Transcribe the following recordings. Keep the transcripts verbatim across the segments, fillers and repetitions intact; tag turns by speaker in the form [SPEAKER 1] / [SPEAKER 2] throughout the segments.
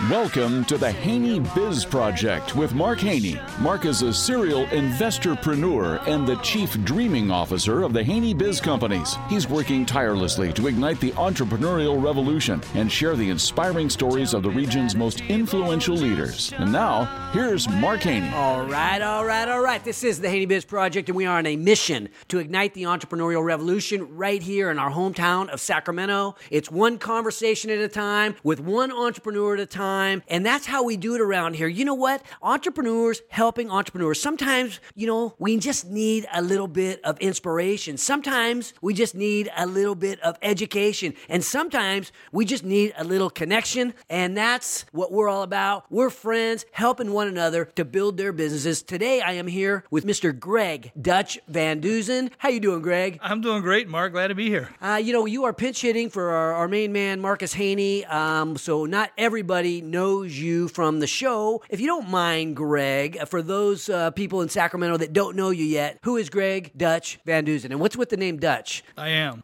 [SPEAKER 1] Welcome to the Haney Biz Project with Mark Haney. Mark is a serial investorpreneur and the chief dreaming officer of the Haney Biz Companies. He's working tirelessly to ignite the entrepreneurial revolution and share the inspiring stories of the region's most influential leaders. And now, here's Mark Haney.
[SPEAKER 2] All right, all right, all right. This is the Haney Biz Project, and we are on a mission to ignite the entrepreneurial revolution right here in our hometown of Sacramento. It's one conversation at a time with one entrepreneur at a time, and that's how we do it around here. You know what? Entrepreneurs helping entrepreneurs. Sometimes, you know, we just need a little bit of inspiration. Sometimes we just need a little bit of education, and sometimes we just need a little connection, and that's what we're all about. We're friends helping one another to build their businesses. Today, I am here with Mister Greg Dutch Van Duzen. How you doing, Greg?
[SPEAKER 3] I'm doing great, Mark. Glad to be here.
[SPEAKER 2] Uh, you know, you are pinch hitting for our, our main man, Marcus Haney. Um, so not everybody knows you from the show. If you don't mind, Greg, for those uh, people in Sacramento that don't know you yet, who is Greg Dutch Van Duzen? And what's with the name Dutch?
[SPEAKER 3] I am.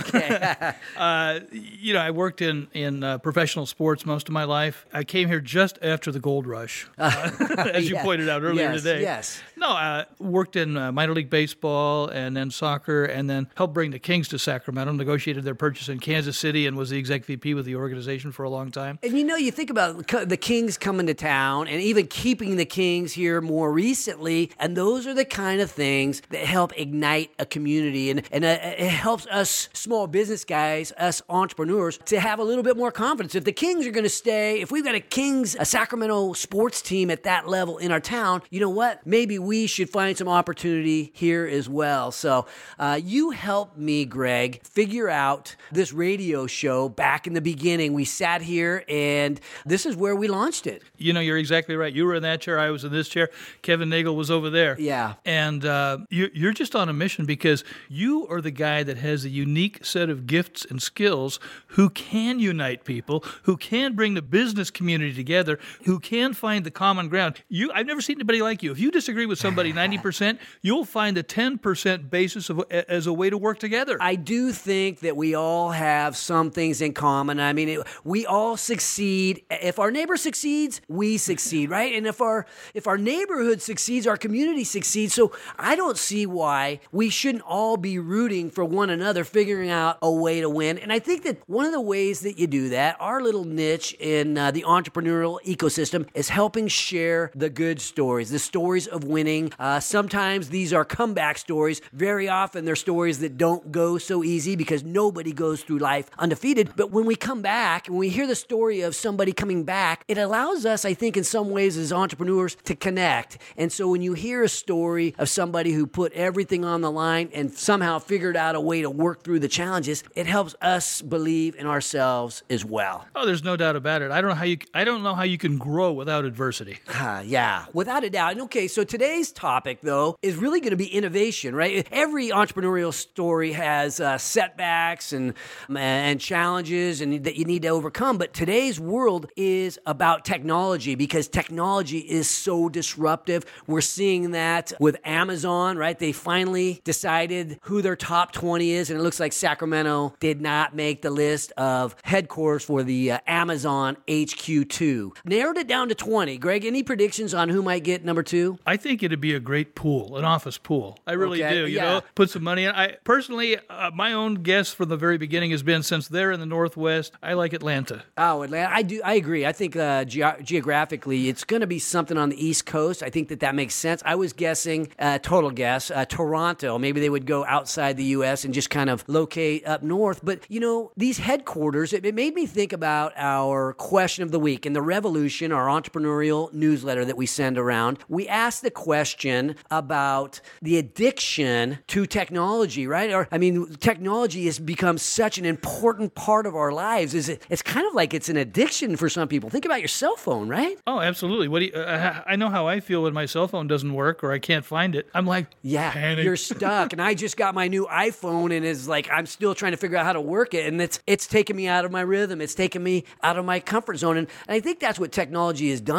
[SPEAKER 2] Okay.
[SPEAKER 3] uh, you know, I worked in, in uh, professional sports most of my life. I came here just after the gold rush, uh, as you
[SPEAKER 2] Yeah.
[SPEAKER 3] pointed out earlier
[SPEAKER 2] Yes,
[SPEAKER 3] today.
[SPEAKER 2] yes.
[SPEAKER 3] No, I worked in uh, minor league baseball and then soccer, and then helped bring the Kings to Sacramento, negotiated their purchase in Kansas City, and was the exec V P with the organization for a long time.
[SPEAKER 2] And you know, you think about the Kings coming to town and even keeping the Kings here more recently, and those are the kind of things that help ignite a community, and, and uh, it helps us small business guys, us entrepreneurs, to have a little bit more confidence. If the Kings are going to stay, if we've got a Kings, a Sacramento sports team at that level in our town, you know what? Maybe we should find some opportunity here as well. So uh, you helped me, Greg, figure out this radio show back in the beginning. We sat here, and this is where we launched it.
[SPEAKER 3] You know, you're exactly right. You were in that chair. I was in this chair. Kevin Nagel was over there.
[SPEAKER 2] Yeah.
[SPEAKER 3] And uh, you, you're just on a mission because you are the guy that has a unique set of gifts and skills who can unite people, who can bring the business community together, who can find the common ground. You, I've never seen anybody like you. If you disagree with somebody ninety percent, you'll find a ten percent basis of, as a way to work together.
[SPEAKER 2] I do think that we all have some things in common. I mean, it, we all succeed. If our neighbor succeeds, we succeed, right? And if our if our neighborhood succeeds, our community succeeds. So I don't see why we shouldn't all be rooting for one another, figuring out a way to win. And I think that one of the ways that you do that, our little niche in uh, the entrepreneurial ecosystem, is helping share the good stories, the stories of winning. Uh, sometimes these are comeback stories. Very often they're stories that don't go so easy because nobody goes through life undefeated. But when we come back, when we hear the story of somebody coming back, it allows us, I think, in some ways as entrepreneurs to connect. And so when you hear a story of somebody who put everything on the line and somehow figured out a way to work through the challenges, it helps us believe in ourselves as well.
[SPEAKER 3] Oh, there's no doubt about it. I don't know how you I don't know how you can grow without adversity.
[SPEAKER 2] Uh, yeah, without a doubt. And okay, so today's topic, though, is really going to be innovation, right? Every entrepreneurial story has uh, setbacks and and challenges and that you need to overcome. But today's world is about technology because technology is so disruptive. We're seeing that with Amazon, right? They finally decided who their top twenty is, and it looks like Sacramento did not make the list of headquarters for the uh, Amazon H Q two. Narrowed it down to twenty. Greg, any predictions on who might get number two?
[SPEAKER 3] I think it'd be a great pool, an office pool. I really
[SPEAKER 2] Okay,
[SPEAKER 3] do. You
[SPEAKER 2] yeah.
[SPEAKER 3] know, put some money in. I personally, uh, my own guess from the very beginning has been since they're in the Northwest, I like Atlanta.
[SPEAKER 2] Oh, Atlanta. I do. I agree. I think uh, ge- geographically, it's going to be something on the East Coast. I think that that makes sense. I was guessing, uh, total guess, uh, Toronto. Maybe they would go outside the U S and just kind of locate up north. But, you know, these headquarters, it, it made me think about our question of the week. In the Revolution, our entrepreneurial newsletter that we send around, we asked the question about the addiction to technology, right? Or, I mean, technology has become such an important part of our lives. Is it? It's kind of like it's an addiction for some people. Think about your cell phone, right?
[SPEAKER 3] Oh, absolutely. What do you, uh, I know how I feel when my cell phone doesn't work or I can't find it. I'm like,
[SPEAKER 2] yeah,
[SPEAKER 3] panic.
[SPEAKER 2] You're stuck. And I just got my new iPhone, and it's like I'm still trying to figure out how to work it, and it's it's taking me out of my rhythm. It's taking me out of my comfort zone, and, and I think that's what technology has done for us.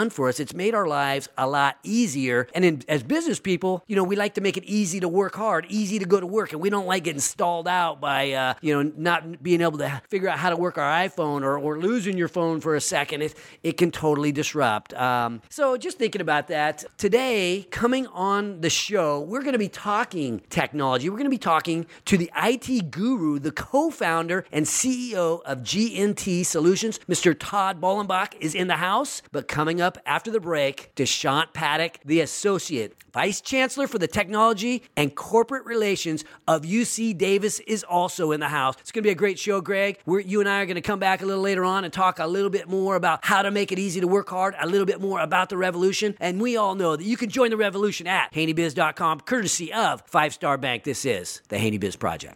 [SPEAKER 2] It's made our lives a lot easier. And in, as business people, you know, we like to make it easy to work hard, easy to go to work, and we don't like getting stalled out by, uh, you know, not being able to figure out how to work our iPhone or, or losing your phone for a second. It, it can totally disrupt. Um, so just thinking about that, today, coming on the show, we're going to be talking technology. We're going to be talking to the I T guru, the co-founder and C E O of G N T Solutions. Mister Todd Bollenbach is in the house, but coming up after the break, Deshant Paddock, the Associate Vice Chancellor for the Technology and Corporate Relations of U C Davis, is also in the house. It's going to be a great show, Greg. We're, you and I are going to come back a little later on and talk a little bit more about how to make it easy to work hard, a little bit more about the revolution. And we all know that you can join the revolution at Haney Biz dot com, courtesy of Five Star Bank. This is the Haney Biz Project.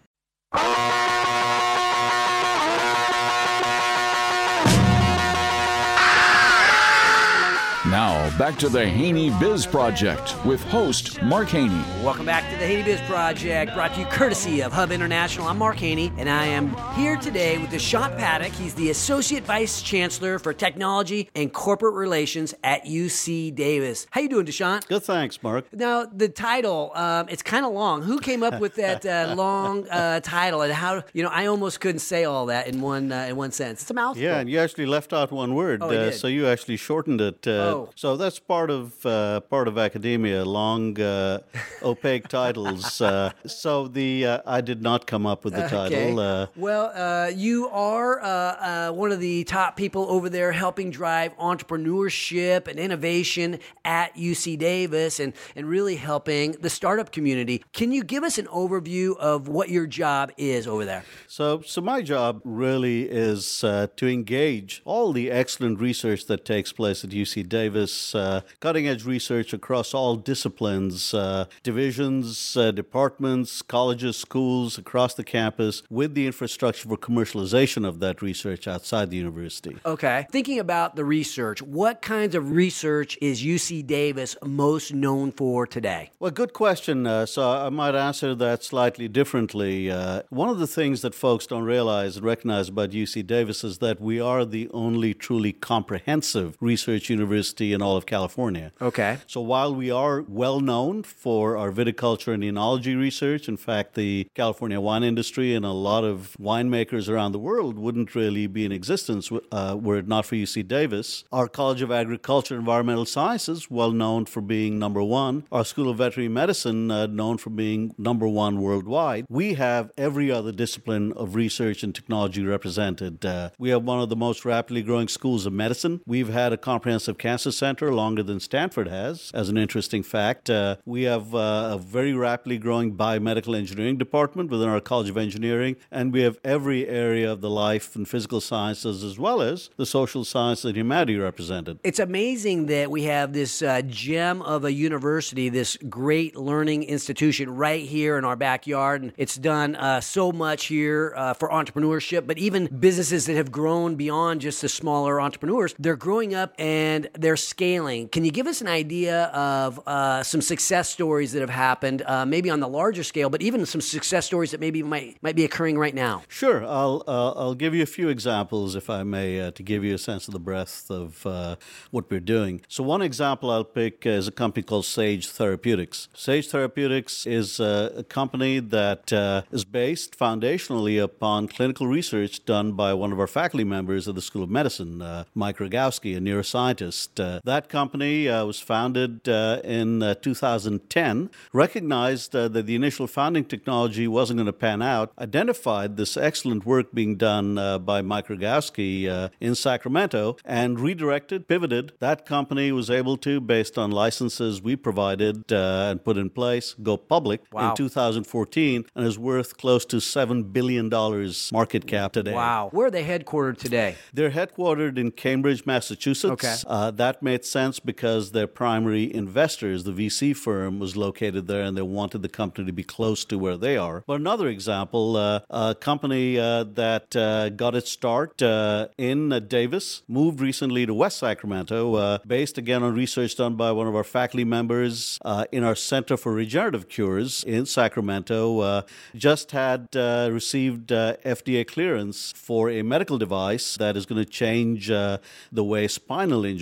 [SPEAKER 1] Now, back to the Haney Biz Project with host Mark Haney.
[SPEAKER 2] Welcome back to the Haney Biz Project, brought to you courtesy of Hub International. I'm Mark Haney, and I am here today with Deshant Paddock. He's the Associate Vice Chancellor for Technology and Corporate Relations at U C Davis. How you doing, Deshant?
[SPEAKER 4] Good, thanks, Mark.
[SPEAKER 2] Now, the title, um, it's kind of long. Who came up with that uh, long uh, title, and how, you know, I almost couldn't say all that in one uh, in one sentence. It's a mouthful.
[SPEAKER 4] Yeah, and you actually left out one word,
[SPEAKER 2] oh, I
[SPEAKER 4] uh,
[SPEAKER 2] did.
[SPEAKER 4] so you actually shortened it. Uh,
[SPEAKER 2] oh.
[SPEAKER 4] So that's part of uh, part of academia, long, uh, opaque titles. Uh, so the uh, I did not come up with the
[SPEAKER 2] Okay.
[SPEAKER 4] title. Uh,
[SPEAKER 2] well, uh, you are uh, uh, one of the top people over there helping drive entrepreneurship and innovation at U C Davis, and, and really helping the startup community. Can you give us an overview of what your job is over there?
[SPEAKER 4] So, so my job really is uh, to engage all the excellent research that takes place at U C Davis, uh, cutting-edge research across all disciplines, uh, divisions, uh, departments, colleges, schools, across the campus, with the infrastructure for commercialization of that research outside the university.
[SPEAKER 2] Okay. Thinking about the research, what kinds of research is U C Davis most known for today?
[SPEAKER 4] Well, good question. Uh, so I might answer that slightly differently. Uh, one of the things that folks don't realize and recognize about U C Davis is that we are the only truly comprehensive research university in all of California.
[SPEAKER 2] Okay.
[SPEAKER 4] So while we are well known for our viticulture and enology research, in fact, the California wine industry and a lot of winemakers around the world wouldn't really be in existence uh, were it not for U C Davis. Our College of Agriculture and Environmental Sciences, well known for being number one. Our School of Veterinary Medicine, uh, known for being number one worldwide. We have every other discipline of research and technology represented. Uh, we have one of the most rapidly growing schools of medicine. We've had a comprehensive cancer center longer than Stanford has, as an interesting fact. Uh, we have uh, a very rapidly growing biomedical engineering department within our College of Engineering, and we have every area of the life and physical sciences as well as the social sciences and humanity represented.
[SPEAKER 2] It's amazing that we have this uh, gem of a university, this great learning institution right here in our backyard. And it's done uh, so much here uh, for entrepreneurship, but even businesses that have grown beyond just the smaller entrepreneurs, they're growing up and they're scaling. Can you give us an idea of uh, some success stories that have happened, uh, maybe on the larger scale, but even some success stories that maybe might might be occurring right now?
[SPEAKER 4] Sure. I'll uh, I'll give you a few examples, if I may, uh, to give you a sense of the breadth of uh, what we're doing. So one example I'll pick is a company called Sage Therapeutics. Sage Therapeutics is uh, a company that uh, is based foundationally upon clinical research done by one of our faculty members at the School of Medicine, uh, Mike Rogowski, a neuroscientist. Uh, that company uh, was founded uh, in uh, two thousand ten, recognized uh, that the initial founding technology wasn't going to pan out, identified this excellent work being done uh, by Mike Rogowski uh, in Sacramento, and redirected, pivoted. That company was able to, based on licenses we provided uh, and put in place, go public
[SPEAKER 2] Wow.
[SPEAKER 4] in two thousand fourteen and is worth close to seven billion dollars market cap today.
[SPEAKER 2] Wow. Where are they headquartered today?
[SPEAKER 4] They're headquartered in Cambridge, Massachusetts.
[SPEAKER 2] Okay.
[SPEAKER 4] Uh, that made sense because their primary investors, the V C firm, was located there, and they wanted the company to be close to where they are. But another example, uh, a company uh, that uh, got its start uh, in uh, Davis, moved recently to West Sacramento, uh, based again on research done by one of our faculty members uh, in our Center for Regenerative Cures in Sacramento, uh, just had uh, received uh, F D A clearance for a medical device that is going to change uh, the way spinal injuries are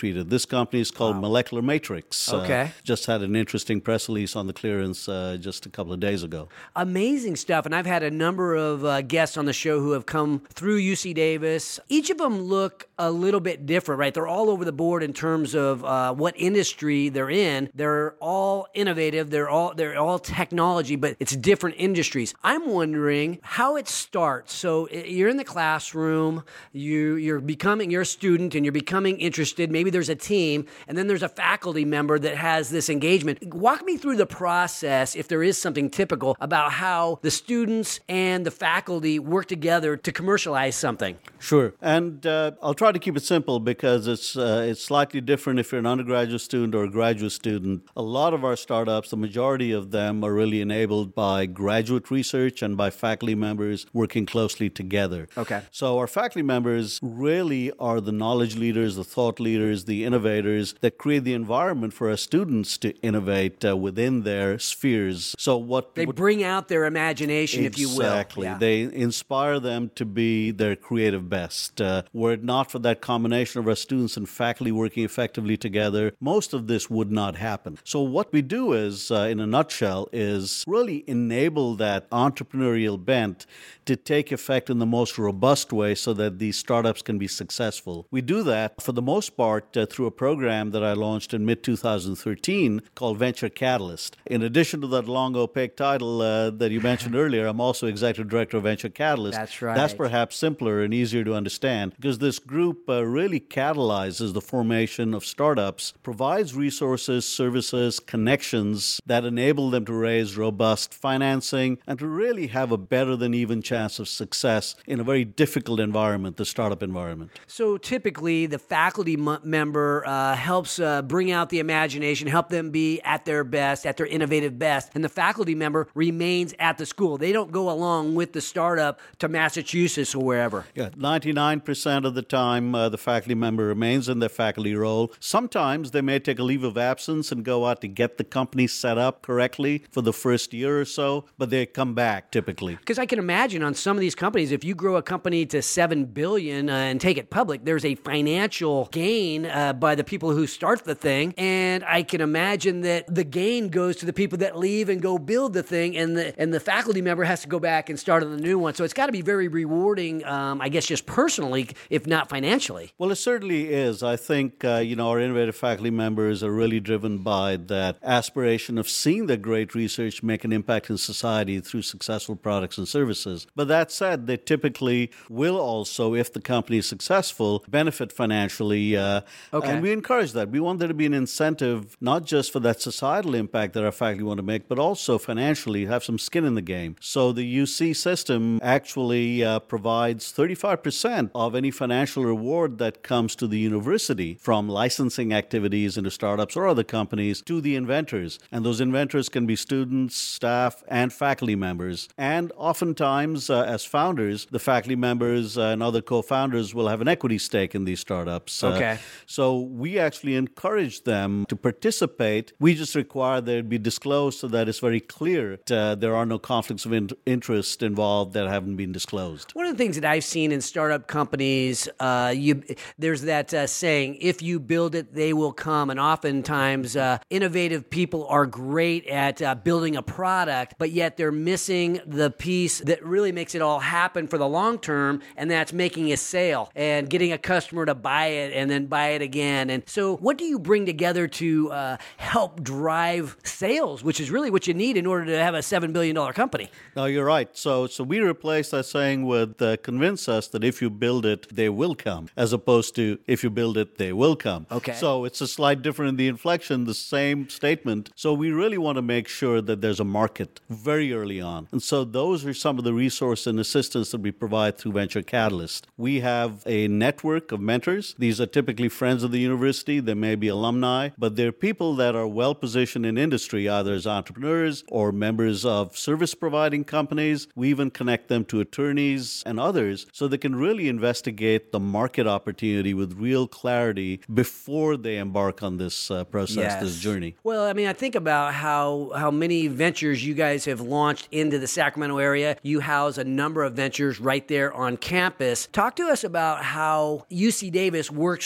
[SPEAKER 4] treated. This company is called wow. Molecular Matrix.
[SPEAKER 2] Okay.
[SPEAKER 4] Uh, just had an interesting press release on the clearance uh, just a couple of days ago.
[SPEAKER 2] Amazing stuff. And I've had a number of uh, guests on the show who have come through U C Davis. Each of them look a little bit different, right? They're all over the board in terms of uh, what industry they're in. They're all innovative. They're all they're all technology, but it's different industries. I'm wondering how it starts. So you're in the classroom, you you're becoming you're a student, and you're becoming interested. Maybe there's a team, and then there's a faculty member that has this engagement. Walk me through the process, if there is something typical, about how the students and the faculty work together to commercialize something.
[SPEAKER 4] Sure. And uh, I'll try to keep it simple because it's uh, it's slightly different if you're an undergraduate student or a graduate student. A lot of our startups, the majority of them, are really enabled by graduate research and by faculty members working closely together.
[SPEAKER 2] Okay.
[SPEAKER 4] So our faculty members really are the knowledge leaders, the thought leaders, the innovators that create the environment for our students to innovate uh, within their spheres. So what
[SPEAKER 2] they
[SPEAKER 4] what,
[SPEAKER 2] bring out their imagination,
[SPEAKER 4] exactly.
[SPEAKER 2] if you will.
[SPEAKER 4] Exactly.
[SPEAKER 2] Yeah.
[SPEAKER 4] They inspire them to be their creative best. Uh, were it not for that combination of our students and faculty working effectively together, most of this would not happen. So what we do is, uh, in a nutshell, is really enable that entrepreneurial bent to take effect in the most robust way so that these startups can be successful. We do that, for the most part, uh, through a program that I launched in mid twenty thirteen called Venture Catalyst. In addition to that long, opaque title uh, that you mentioned earlier, I'm also Executive Director of Venture Catalyst.
[SPEAKER 2] That's right.
[SPEAKER 4] That's perhaps simpler and easier to understand because this group uh, really catalyzes the formation of startups, provides resources, services, connections that enable them to raise robust financing and to really have a better than even chance of success in a very difficult environment, the startup environment.
[SPEAKER 2] So typically the faculty m- member uh, helps uh, bring out the imagination, help them be at their best, at their innovative best, and the faculty member remains at the school. They don't go along with the startup to Massachusetts or wherever.
[SPEAKER 4] Yeah, ninety-nine percent of the time uh, the faculty member remains in their faculty role. Sometimes they may take a leave of absence and go out to get the company set up correctly for the first year or so, but they come back typically.
[SPEAKER 2] Because I can imagine on some of these companies, if you grow a company to seven billion dollars uh, and take it public, there's a financial gain uh, by the people who start the thing, and I can imagine that the gain goes to the people that leave and go build the thing, and the and the faculty member has to go back and start on the new one. So it's got to be very rewarding, um, I guess, just personally, if not financially.
[SPEAKER 4] Well, it certainly is. I think, uh, you know, our innovative faculty members are really driven by that aspiration of seeing the great research make an impact in society through successful products and services. But that said, they typically will also, if the company is successful, benefit financially. Uh,
[SPEAKER 2] okay.
[SPEAKER 4] And we encourage that. We want there to be an incentive, not just for that societal impact that our faculty want to make, but also financially have some skin in the game. So the U C system actually uh, provides thirty-five percent of any financial reward that comes to the university from licensing activities into startups or other companies to the inventors. And those inventors can be students, staff, and faculty members. And oftentimes, uh, as founders, the faculty members uh, and other co-founders will have an equity stake in these startups.
[SPEAKER 2] Okay.
[SPEAKER 4] Uh, so we actually encourage them to participate. We just require that it be disclosed so that it's very clear that uh, there are no conflicts of in- interest involved that haven't been disclosed.
[SPEAKER 2] One of the things that I've seen in startup companies, uh, you there's that uh, saying, if you build it, they will come. And oftentimes, uh, innovative people are great at uh, building a product, but yet they're missing the piece that really makes it all happen for the long term, and that's making a sale and getting a customer to buy it and then buy it again. And so what do you bring together to uh, help drive sales, which is really what you need in order to have a seven billion dollars company?
[SPEAKER 4] No, you're right. So so we replace that saying with uh, convince us that if you build it, they will come, as opposed to if you build it, they will come.
[SPEAKER 2] Okay.
[SPEAKER 4] So it's a slight difference in the inflection, the same statement. So we really want to make sure that there's a market very early on. And so those are some of the resources and assistance that we provide through Venture Catalyst. We have a network of mentors. These are typically friends of the university. They may be alumni, but they're people that are well positioned in industry, either as entrepreneurs or members of service providing companies. We even connect them to attorneys and others so they can really investigate the market opportunity with real clarity before they embark on this uh, process,
[SPEAKER 2] Yes.
[SPEAKER 4] this journey.
[SPEAKER 2] Well, I mean, I think about how how many ventures you guys have launched into the Sacramento area. You house a number of ventures right there on campus. Talk to us about how U C Davis works with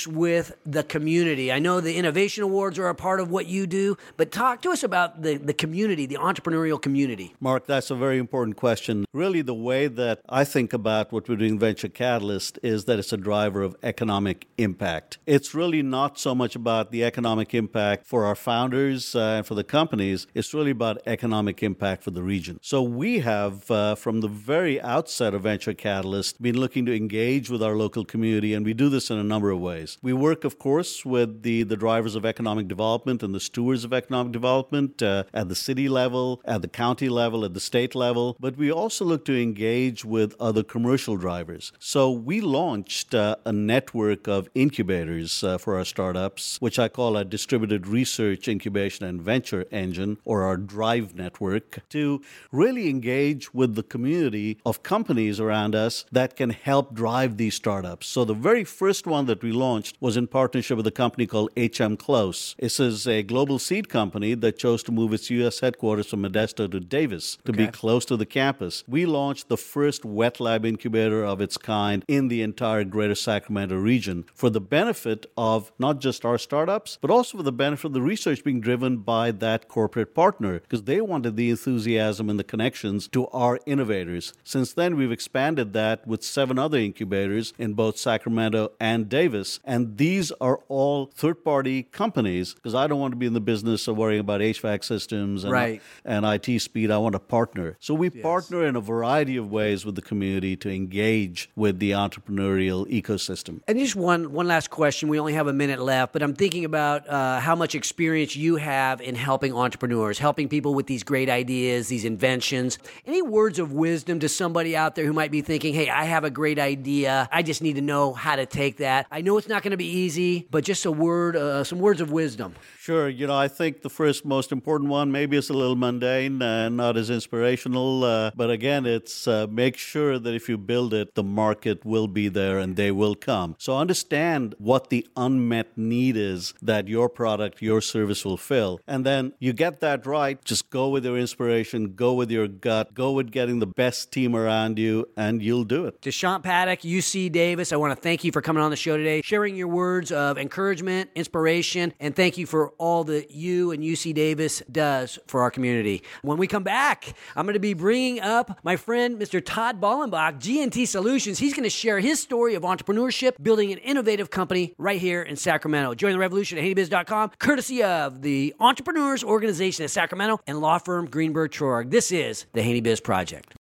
[SPEAKER 2] with the community? I know the Innovation Awards are a part of what you do, but talk to us about the, the community, the entrepreneurial community.
[SPEAKER 4] Mark, that's a very important question. Really, the way that I think about what we're doing Venture Catalyst is that it's a driver of economic impact. It's really not so much about the economic impact for our founders uh, and for the companies. It's really about economic impact for the region. So we have, uh, from the very outset of Venture Catalyst, been looking to engage with our local community, and we do this in a number of ways. We work, of course, with the, the drivers of economic development and the stewards of economic development uh, at the city level, at the county level, at the state level, but we also look to engage with other commercial drivers. So we launched uh, a network of incubators uh, for our startups, which I call our Distributed Research, Incubation, and Venture Engine, or our DRIVE network, to really engage with the community of companies around us that can help drive these startups. So the very first one that we launched was in partnership with a company called H M Close. This is a global seed company that chose to move its U S headquarters from Modesto to Davis to
[SPEAKER 2] Okay.
[SPEAKER 4] be close to the campus. We launched the first wet lab incubator of its kind in the entire greater Sacramento region for the benefit of not just our startups, but also for the benefit of the research being driven by that corporate partner, because they wanted the enthusiasm and the connections to our innovators. Since then, we've expanded that with seven other incubators in both Sacramento and Davis, and these are all third-party companies, because I don't want to be in the business of worrying about H V A C systems and,
[SPEAKER 2] Right.
[SPEAKER 4] and I T speed. I want to partner. So we partner in a variety of ways with the community to engage with the entrepreneurial ecosystem.
[SPEAKER 2] And just one one last question. We only have a minute left, but I'm thinking about uh, how much experience you have in helping entrepreneurs, helping people with these great ideas, these inventions. Any words of wisdom to somebody out there who might be thinking, hey, I have a great idea. I just need to know how to take that. I know it's not going to be easy, but just a word, uh, some words of wisdom.
[SPEAKER 4] Sure. You know, I think the first most important one, maybe it's a little mundane and not as inspirational. Uh, but again, it's uh, make sure that if you build it, the market will be there and they will come. So understand what the unmet need is that your product, your service will fill. And then you get that right. Just go with your inspiration, go with your gut, go with getting the best team around you, and you'll do it.
[SPEAKER 2] Deshant Paddock, U C Davis, I want to thank you for coming on the show today, sharing your words of encouragement, inspiration, and thank you for all that you and U C Davis does for our community. When we come back, I'm going to be bringing up my friend, Mister Todd Ballenbach, G N T Solutions. He's going to share his story of entrepreneurship, building an innovative company right here in Sacramento. Join the revolution at Haney Biz dot com, courtesy of the Entrepreneurs Organization of Sacramento and law firm Greenberg Traurig. This is the Haney Biz Project.